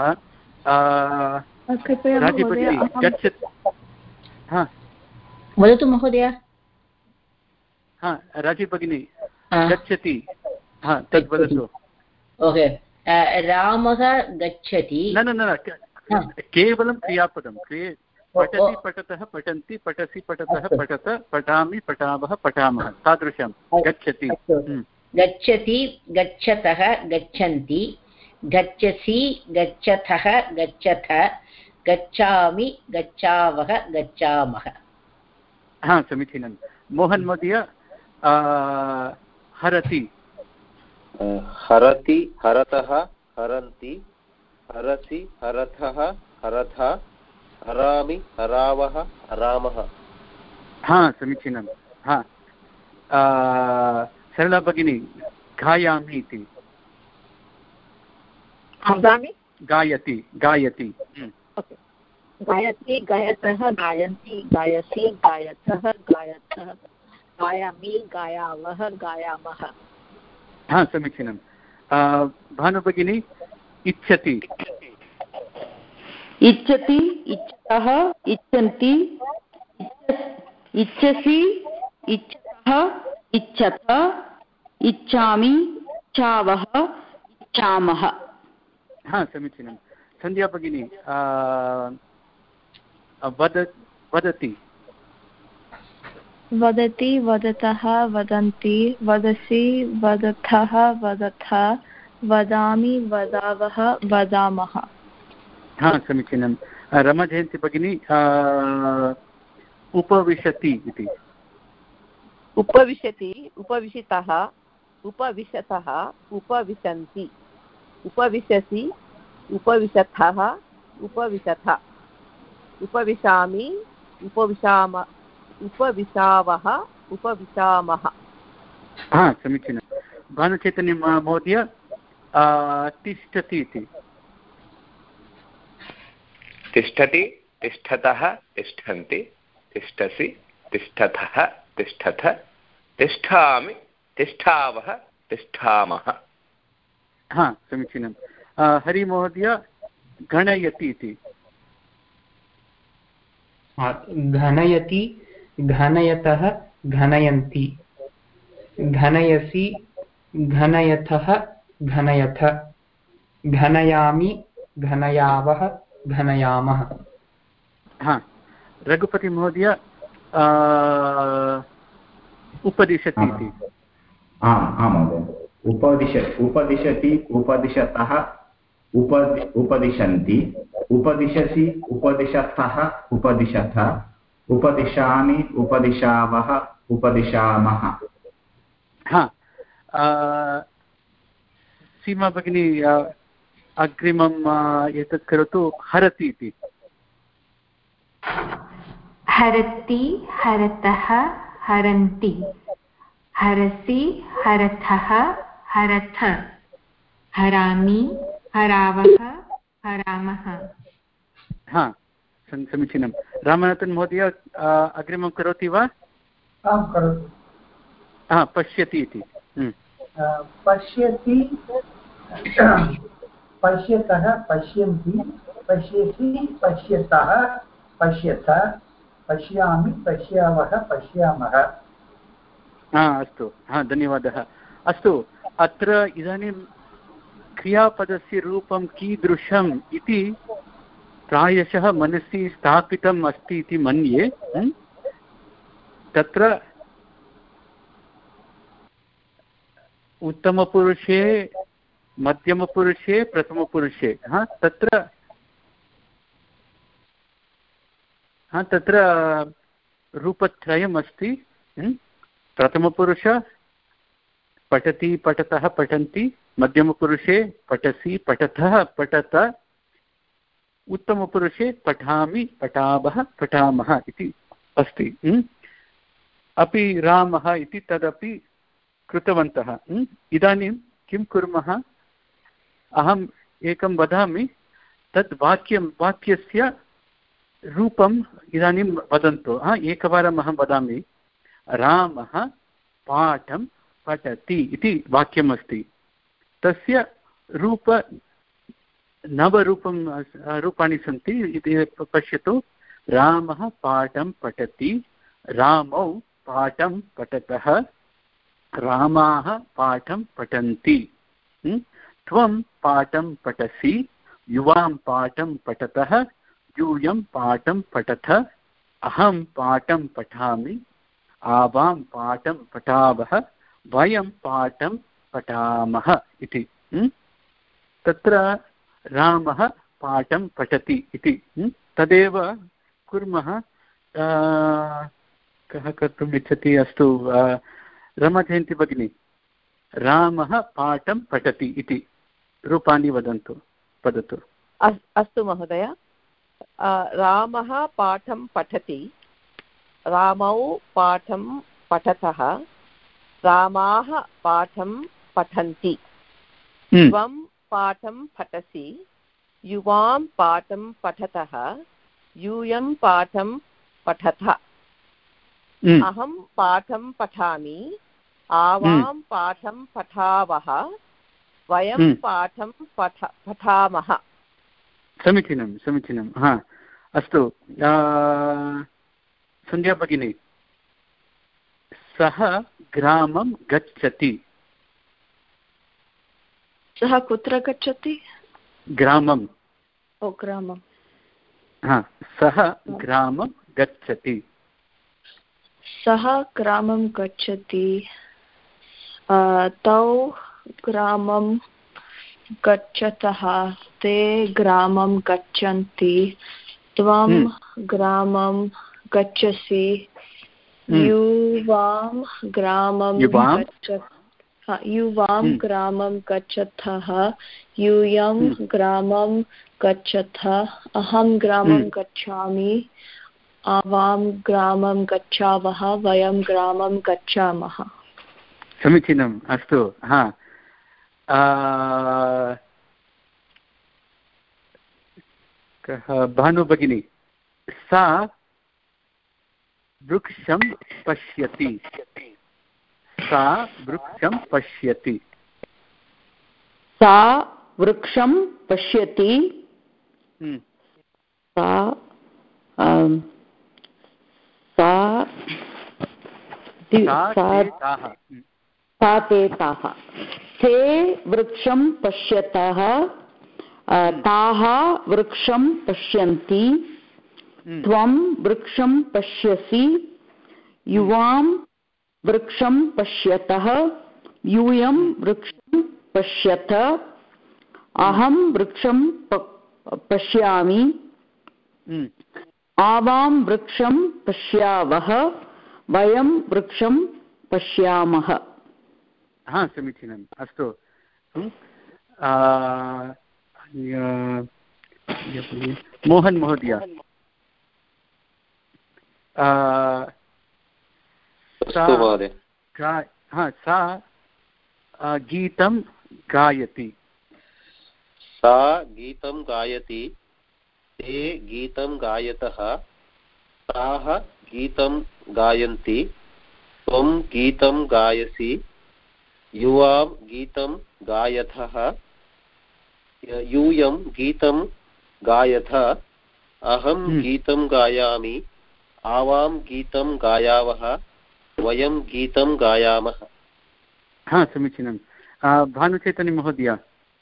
वदतु महोदय। हा राजी भगिनी गच्छति तद् वदतु। ओके रामः गच्छति न न न केवलं क्रियापदं क्रिये पठति पठतः पठन्ति पठसि पठतः पठत पठामि पठावः पठामः तादृशं गच्छति गच्छति गच्छतः गच्छन्ति गच्छसि गच्छतः गच्छथ गच्छामि गच्छावः गच्छामः। हा समीचीनं। मोहन् महोदय हरति हरति हरतः हरन्ति हरसि हरथः हरथ हरामि हरावः हरामः। हा समीचीनं। हा सरला भगिनी गायामि इति गायति गायति गायति गायतः गायन्ति गायसि गायतः गायतः गायामि गायावः गायामः। हा समीचीनं। भानुभगिनी इच्छति इच्छति इच्छतः इच्छन्ति इच्छसि इच्छतः इच्छत इच्छामि इच्छावः इच्छामः। हा समीचीनं। सन्ध्या भगिनी वद वदति वदति वदतः वदन्ति वदसि वदथः वदथ वदामि वदावः वदामः। हा समीचीनं। रमजयन्ति भगिनी उपविशति इति उपविशति उपविशितः उपविशतः उपविशन्ति उपविशसि उपविशतः उपविशथ उपविशामि उपविशाम उपविशावः उपविशामः। हा समीचीनं। भानुचैतन्य महोदय तिष्ठति इति तिष्ठति तिष्ठतः तिष्ठन्ति तिष्ठसि तिष्ठतः तिष्ठथ तिष्ठामि तिष्ठावः तिष्ठामः। हा समीचीनं। हरिमहोदय गणयति इति घनयति घनयतः घनयन्ति घनयसि घनयथः घनयथ घनयामि घनयावः घनयामः। हा रघुपति महोदय उपदिशति इति आम् आं महोदय उपदिश उपदिशति उपदिशतः उप उपदिशन्ति उपदिशसि उपदिशतः उपदिशथ उपदिशामि उपदिशावः उपदिशामः। हा सीमा भगिनी अग्रिमम् एतत् करोतु हरति इति। हरति हरतः हरन्ति हरसि हरथः हरथ हरामि हरावः हरामः। हा समीचीनं। रामनाथन् महोदय अग्रिमं करोति वा? आं करोतु। हा पश्यति इति। पश्यति पश्यतः पश्यन्ति पश्यसि पश्यतः पश्यथ पश्यामि पश्यावः पश्यामः। हा अस्तु हा धन्यवादः। अस्तु अत्र इदानीं क्रियापदस्य रूपं कीदृशम् इति प्रायशः मनसि स्थापितम् अस्ति इति मन्ये। तत्र उत्तमपुरुषे मध्यमपुरुषे प्रथमपुरुषे हा तत्र हा तत्र रूपत्रयम् अस्ति। प्रथमपुरुष पठति पठतः पठन्ति मध्यमपुरुषे पठसि पठतः पठत उत्तमपुरुषे पठामि पठावः पठामः इति अस्ति। अपि रामः इति तदपि कृतवन्तः। इदानीं किं कुर्मः अहम् एकं वदामि तद् वाक्यं वाक्यस्य रूपम् इदानीं वदन्तु। हा एकवारम् अहं वदामि रामः पाठं पठति इति वाक्यम् अस्ति। तस्य रूप नवरूपं रूपाणि सन्ति इति पश्यतु। रामः पाठं पठति रामौ पाठं पठतः रामाः पाठं पठन्ति त्वं पाठं पठसि युवां पाठं पठतः यूयं पाठं पठथ अहं पाठं पठामि आवां पाठं पठावः वयं पाठं पठामः इति। तत्र रामः पाठं पठति इति तदेव कुर्मः। कः कर्तुम् इच्छति? अस्तु रमाजयन्ती भगिनी रामः पाठं पठति इति रूपाणि वदन्तु वदतु। अस्तु महोदय। रामः पाठं पठति रामौ पाठं पठतः रामाः पाठं पठन्ति त्वं पाठं पठसि युवां पाठं पठतः यूयं पाठं पठथ अहं पाठं पठामि आवां पाठं पठावः वयं पाठं पठ पठामः। समीचीनं समीचीनं। हा अस्तु सन्ध्या भगिनी सः ग्रामं गच्छति। सः कुत्र गच्छति? ग्रामम्। ओ ग्रामं। हा सः ग्रामं गच्छति। सः ग्रामं गच्छति तौ ग्रामं गच्छतः ते ग्रामं गच्छन्ति त्वं ग्रामं गच्छसि युवां ग्रामं गच्छ युवां ग्रामं गच्छतः यूयं ग्रामं गच्छथ अहं ग्रामं गच्छामि आवां ग्रामं गच्छावः वयं ग्रामं गच्छामः। समीचीनम्। अस्तु हा कः भानु भगिनी सा वृक्षं पश्यति। सा वृक्षं पश्यति। सा वृक्षं पश्यति सा सा सा ते ताः ते वृक्षं पश्यतः ताः वृक्षं पश्यन्ति त्वं वृक्षं पश्यसि युवां वृक्षं पश्यतः यूयं वृक्षं पश्यत अहं वृक्षं पश्यामि आवां वृक्षं पश्यावः वयं वृक्षं पश्यामः। हा समीचीनम् अस्तु। मोहन महोदय सा गीतं गायति सा गीतं गायति ते गीतं गायतः ताः गीतं गायन्ति त्वं गीतं गायसि युवां गीतं गायथः यूयं गीतं गायथ अहं गीतं गायामि आवां गीतं गायावः वयं गीतं गायामः। हा समीचीनं। भानुचैतन्य महोदय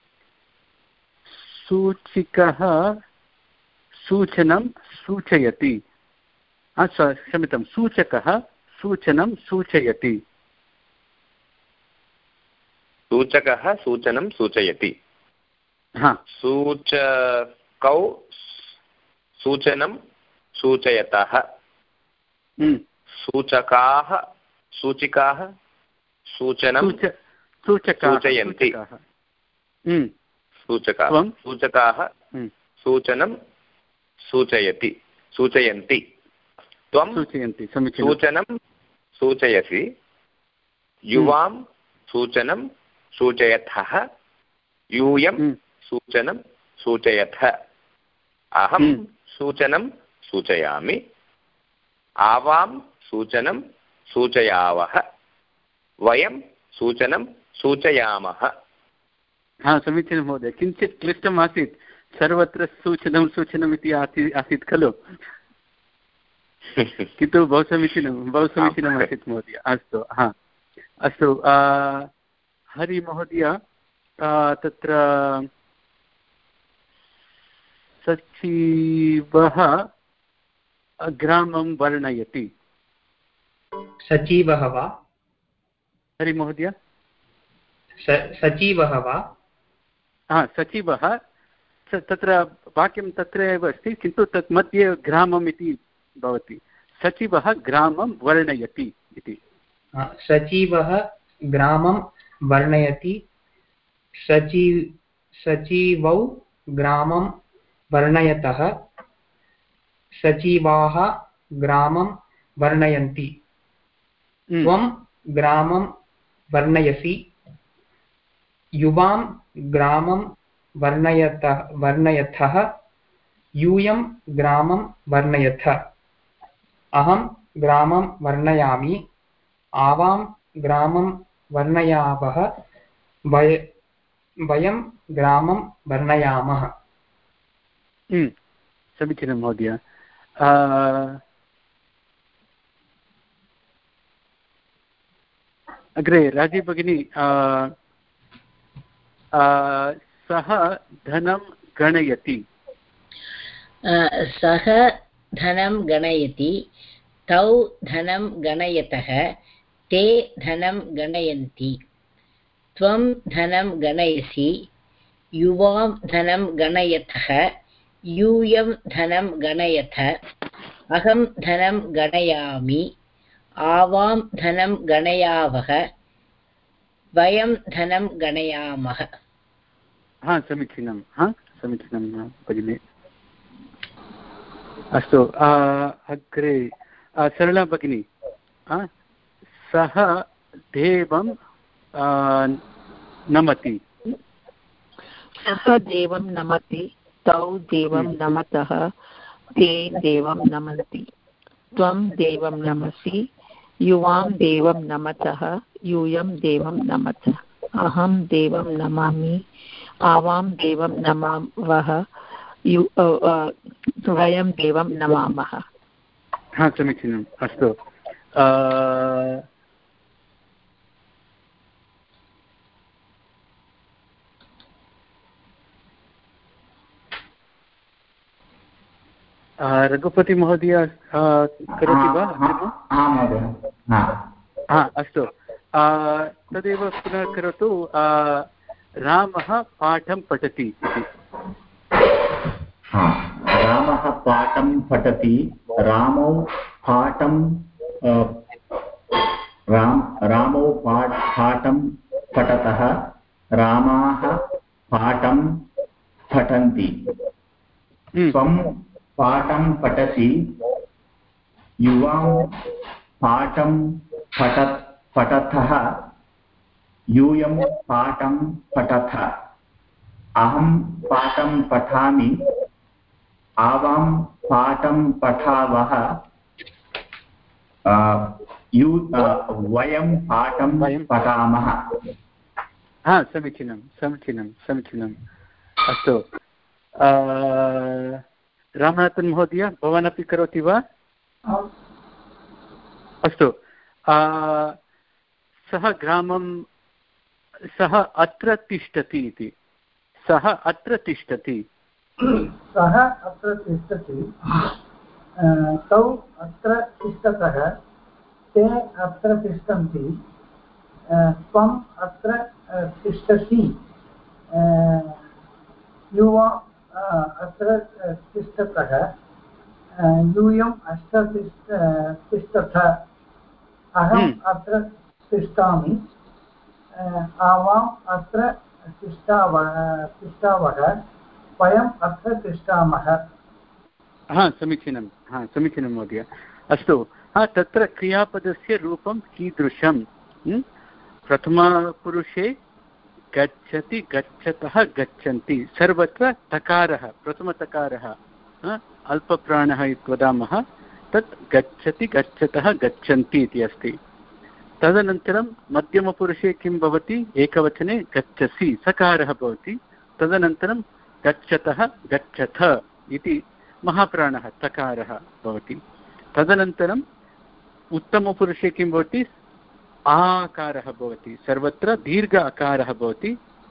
सूचिकः सूचनं सूचयति क्षम्यतां सूचकः सूचनं सूचयति सूचकः सूचनं सूचयति हा सूचकौ सूचनं सूचयतः सूचकाः सूचिकाः सूचनं सूचयन्ति सूचकाः सूचकाः सूचनं सूचयति सूचयन्ति त्वं सूचनं सूचयसि युवां सूचनं सूचयथः यूयं सूचनं सूचयथ अहं सूचनं सूचयामि आवां सूचनं सूचयावः वयं सूचनं सूचयामः। हा समीचीनं महोदय। किञ्चित् क्लिष्टम् आसीत् सर्वत्र सूचनं सूचनम् इति आसीत् खलु किन्तु बहु समीचीनं बहु समीचीनम् आसीत् महोदय। अस्तु हा अस्तु हरिमहोदय तत्र सचिवः ग्रामं वर्णयति सचिवः वा हरिमहोदय सचिवः वा हा सचिवः तत्र वाक्यं तत्र एव अस्ति किन्तु तत् मध्ये ग्रामम् इति भवति सचिवः ग्रामं वर्णयति इति। सचिवः ग्रामं वर्णयति सचि सचिवौ ग्रामं वर्णयतः सचिवाः ग्रामं वर्णयन्ति त्वं ग्रामं वर्णयसि युवां ग्रामं वर्णयतः वर्णयथः यूयं ग्रामं वर्णयथ अहं ग्रामं वर्णयामि आवां ग्रामं वर्णयावः वय वयं ग्रामं वर्णयामः। समीचीनं महोदय। अग्रे राजीव भगिनी सः धनं गणयति सः धनं गणयति तौ धनं गणयतः ते धनं गणयन्ति त्वं धनं गणयसि युवां धनं गणयतः यूयं धनं गणयथ अहं धनं गणयामि आवां धनं गणयावः वयं धनं गणयामः। हा समीचीनं हा समीचीनं भगिनी। अस्तु अग्रे सरला भगिनी सः देवं नमति सः देवं नमति तौ देवं नमतः ते देवं नमन्ति त्वं देवं नमसि युवां देवं नमतः यूयं देवं नमथ अहं देवं नमामि आवां देवं नमावः वयं देवं नमामः। हा समीचीनम् अस्तु। रघुपति महोदय करोति वा? हा अस्तु। तदेव पुनः करोतु। रामः पाठं पठति इति। रामः पाठं पठति। रामौ पाठं राम रामौ पाठं पठतः। रामाः पाठं पठन्ति। त्वं पाठं पठसि। युवां पाठं पठ पठतः। यूयं पाठं पठथ। अहं पाठं पठामि। आवां पाठं पठावः। यू वयं पाठं पठामः। हा समीचीनं समीचीनं समीचीनम्। अस्तु रामनाथन् महोदय भवानपि करोति वा? अस्तु सः ग्रामं सः अत्र तिष्ठति इति। सः अत्र तिष्ठति। सः अत्र तिष्ठति। तौ अत्र तिष्ठतः। ते अत्र तिष्ठन्ति। त्वम् अत्र तिष्ठसि। युवा अत्र तिष्ठतः। यूयम् अत्र तिष्ठथ। अहम् अत्र तिष्ठामि। आवाम् अत्र तिष्ठावः तिष्ठावः। वयम् अत्र तिष्ठामः। हा समीचीनं। हा समीचीनं महोदय। अस्तु हा तत्र क्रियापदस्य रूपं कीदृशं? प्रथमपुरुषे गच्छति गच्छतः गच्छन्ति। सर्वत्र तकारः प्रथमतकारः अल्पप्राणः इति वदामः। तत् गच्छति गच्छतः गच्छन्ति इति अस्ति। तदनन्तरं मध्यमपुरुषे किं भवति? एकवचने गच्छसि सकारः भवति। तदनन्तरं गच्छतः गच्छथ इति महाप्राणः तकारः भवति। तदनन्तरम् उत्तमपुरुषे किं भवति? आकारः भवति। सर्वत्र दीर्घ आकारः भवति।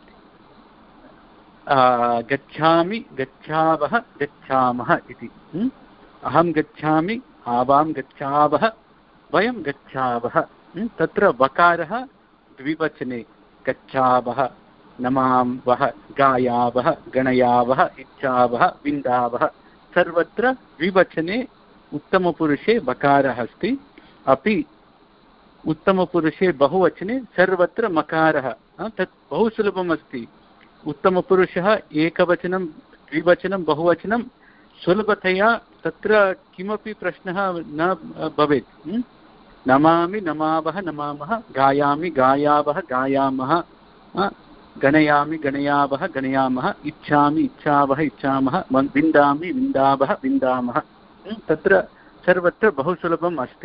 गच्छामि गच्छावः गच्छामः इति। अहं गच्छामि आवां गच्छावः वयं गच्छावः। तत्र वकारः द्विवचने गच्छावः नमावः गायावः गणयावः इच्छावः विन्दावः। सर्वत्र द्विवचने उत्तमपुरुषे वकारः अस्ति। अपि उत्तमपुरुषे बहुवचने सर्वत्र मकारः। तत् बहु सुलभम् अस्ति। उत्तमपुरुषः एकवचनं द्विवचनं बहुवचनं सुलभतया तत्र किमपि प्रश्नः न भवेत्। नमामि नमावः नमामः। गायामि गायावः गायामः। गणयामि गणयावः गणयामः। इच्छामि इच्छावः इच्छामः। विन्दामि विन्दावः विन्दामः। तत्र सर्वत्र बहु सुलभम् अस्ति।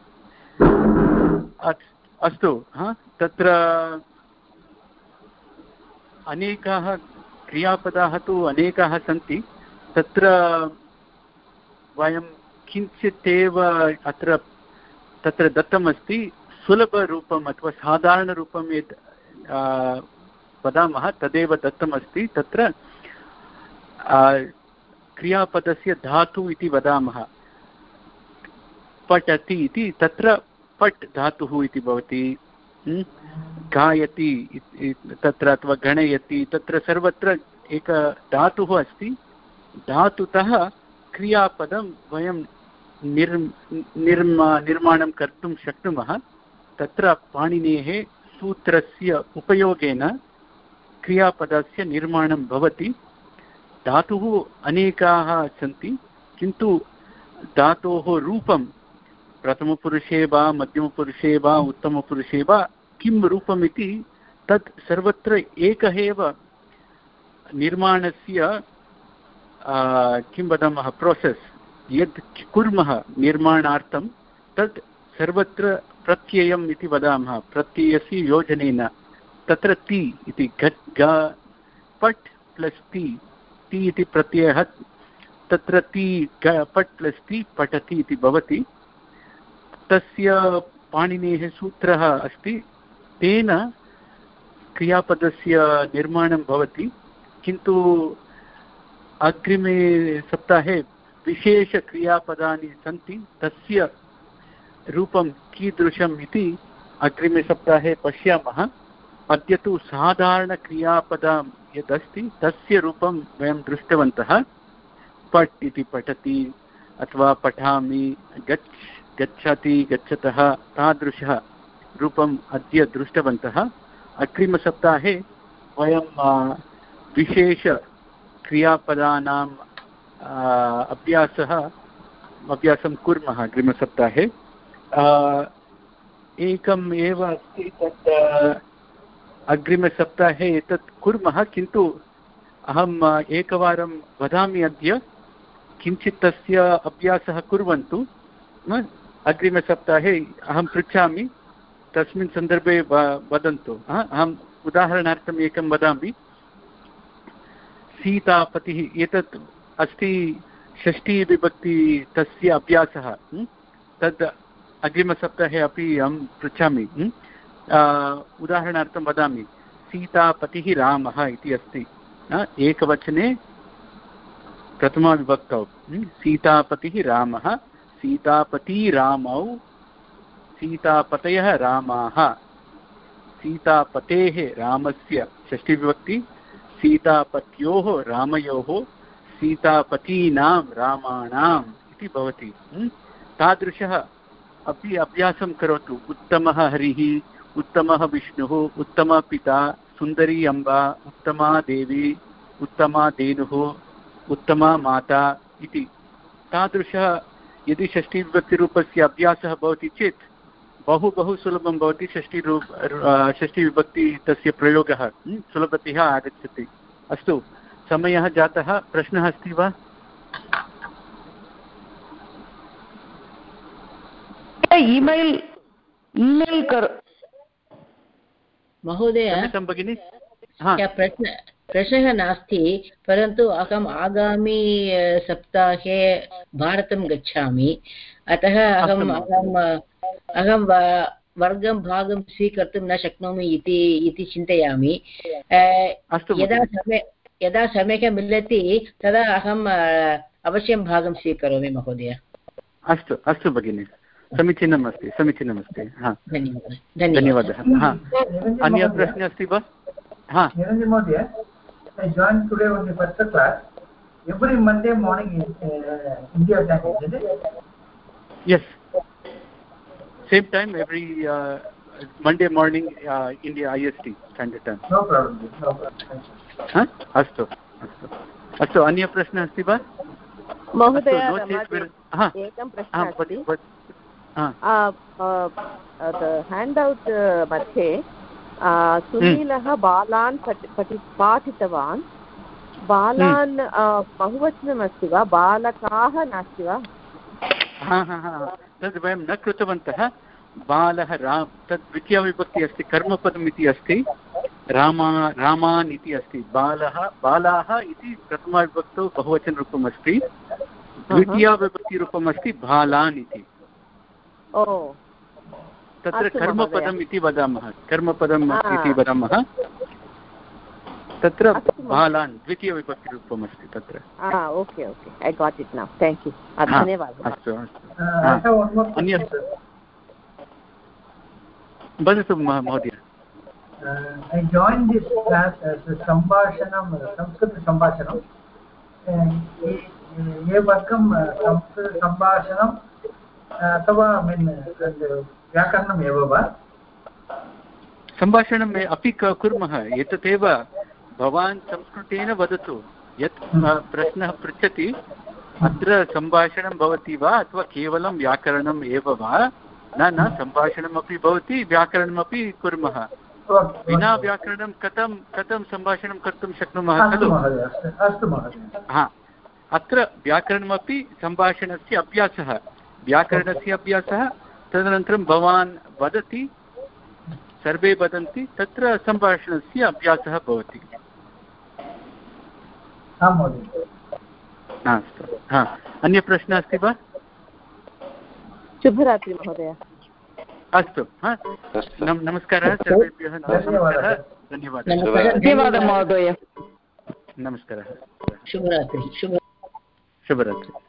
अस्तु तत्र अनेकाः क्रियापदाः तु अनेकाः सन्ति। तत्र वयं किञ्चित् एव अत्र तत्र दत्तमस्ति। सुलभरूपम् अथवा साधारणरूपं यत् वदामः तदेव दत्तमस्ति। तत्र क्रियापदस्य धातु इति वदामः। पठति इति तत्र पट् धातुः इति भवति। गायति तत्र अथवा गणयति तत्र सर्वत्र एक धातुः अस्ति। धातुतः क्रियापदं वयं निर् निर्मा निर्माणं कर्तुं शक्नुमः। तत्र पाणिनेः सूत्रस्य उपयोगेन क्रियापदस्य निर्माणं भवति। धातुः अनेकाः सन्ति किन्तु धातोः रूपं प्रथमपुरुषे वा मध्यमपुरुषे वा उत्तमपुरुषे वा किं रूपमिति तत् सर्वत्र एकः एव निर्माणस्य किं वदामः प्रोसेस् यत् कुर्मः निर्माणार्थं तत् सर्वत्र प्रत्ययम् इति वदामः। प्रत्ययस्य योजनेन तत्र ति इति ग पट् प्लस् ति ति इति प्रत्ययः तत्र ति ग पट् प्लस् ति पठति इति भवति। तस्य पाणिनेः सूत्रः अस्ति। तेन क्रियापदस्य निर्माणं भवति। किन्तु अग्रिमे सप्ताहे विशेषक्रियापदानि सन्ति। तस्य रूपं कीदृशम् इति अग्रिमे सप्ताहे पश्यामः। अद्य तु साधारणक्रियापदं यदस्ति तस्य रूपं वयं दृष्टवन्तः। पठ् इति पठति अथवा पठामि, गच्छ गच्छति गच्छतः, तादृशः रूपम् अद्य दृष्टवन्तः। अग्रिमसप्ताहे वयं विशेषक्रियापदानाम् अभ्यासः अभ्यासं कुर्मः अग्रिमसप्ताहे। एकम् एव अस्ति तत् अग्रिमसप्ताहे एतत् कुर्मः, किन्तु अहम् एकवारं वदामि अद्य किञ्चित् तस्य अभ्यासः कुर्वन्तु। अग्रिमसप्ताहे अहं पृच्छामि, तस्मिन् सन्दर्भे वदन्तु। अहम् उदाहरणार्थम् एकं वदामि। सीतापतिः एतत् अस्ति षष्ठीविभक्ति, तस्य अभ्यासः तद् अग्रिमसप्ताहे अपि अहं पृच्छामि। उदाहरणार्थं वदामि, सीतापतिः रामः इति अस्ति एकवचने प्रथमाविभक्तौ। सीतापतिः रामः, सीतापतिरामौ, सीतापतयः रामाः, सीतापतेः रामस्य षष्ठीविभक्ति, सीतापत्योः रामयोः, सीतापतीनां रामाणाम् इति भवति। तादृशः अपि अभ्यासं करोतु। उत्तमः हरिः, उत्तमः विष्णुः, उत्तमः पिता, सुन्दरी अम्बा, उत्तमा देवी, उत्तमा धेनुः, उत्तमा माता इति। तादृशः यदि षष्ठीविभक्तिरूपस्य अभ्यासः भवति चेत् बहु बहु सुलभं भवति। षष्ठीरूप षष्ठीविभक्ति तस्य प्रयोगः सुलभतया आगच्छति। अस्तु, समयः जातः। प्रश्नः अस्ति वा? ईमेल् ईमेल् कर महोदय, भगिनि प्रश्न प्रश्नः नास्ति, परन्तु अहम् आगामि सप्ताहे भारतं गच्छामि, अतः अहम् अहम् अहं वर्गं भागं स्वीकर्तुं न शक्नोमि इति इति चिन्तयामि। यदा समय यदा समयः मिलति तदा अहम् अवश्यं भागं स्वीकरोमि महोदय। अस्तु अस्तु भगिनि, समीचीनम् अस्ति, समीचीनम् अस्ति। हा, धन्यवादः। हा, अन्य प्रश्नः अस्ति वा? हा, Niranjan Modi, I joined today on the first class. Every Monday morning is uh, India time, isn't it? Yes. Same time every uh, Monday morning, uh, India I S T standard time. No problem. No problem. Ha? Astu. Astu. Astu. अन्य प्रश्नः अस्ति वा? महोदय, एकं प्रश्नः अस्ति। हेण्ड्औट् मध्ये सुनीलः बालान् पाठितवान्। बालान् बहुवचनमस्ति वा? बालकाः नास्ति वा? हा हा हा तद् वयं न कृतवन्तः। बालः राम, तद् द्वितीयविभक्ति अस्ति, कर्मपदम् इति अस्ति। रामा रामान् इति अस्ति। बालः बालाः इति प्रथमाविभक्तौ बहुवचनरूपम् अस्ति। द्वितीयाविभक्तिरूपम् अस्ति बालान् इति। ओ, तत्र कर्मपदम् इति वदामः। कर्मपदम् इति वदामः। तत्र बालान् द्वितीयविभक्तिरूपम् अस्ति तत्र। Okay okay, I got it now, thank you, धन्यवादः। अस्तु अस्तु। अन्य वदतु महोदय। I joined this class as a Sambhashanam, Sanskrit Sambhashanam. ये वर्गं संस्कृत सम्भाषणम् अथवा व्याकरणम् एव वा? सम्भाषणम् अपि कुर्मः। एतदेव भवान् संस्कृतेन वदतु। यत् प्रश्नः पृच्छति अत्र सम्भाषणं भवति वा अथवा केवलं व्याकरणम् एव वा? न न, सम्भाषणमपि भवति, व्याकरणमपि कुर्मः। विना व्याकरणं कथं कथं सम्भाषणं कर्तुं शक्नुमः खलु? हा, अत्र व्याकरणमपि सम्भाषणस्य अभ्यासः, व्याकरणस्य अभ्यासः। तदनन्तरं भवान् वदति, सर्वे वदन्ति, तत्र सम्भाषणस्य अभ्यासः भवति। अस्तु। हा, अन्य प्रश्नः अस्ति वा? शुभरात्रि महोदय। अस्तु, हा, नमस्कारः सर्वेभ्यः। नमस्कारः, धन्यवादः। धन्यवादः महोदय। नमस्कारः। शुभरात्रि। शुभ शुभरात्रि।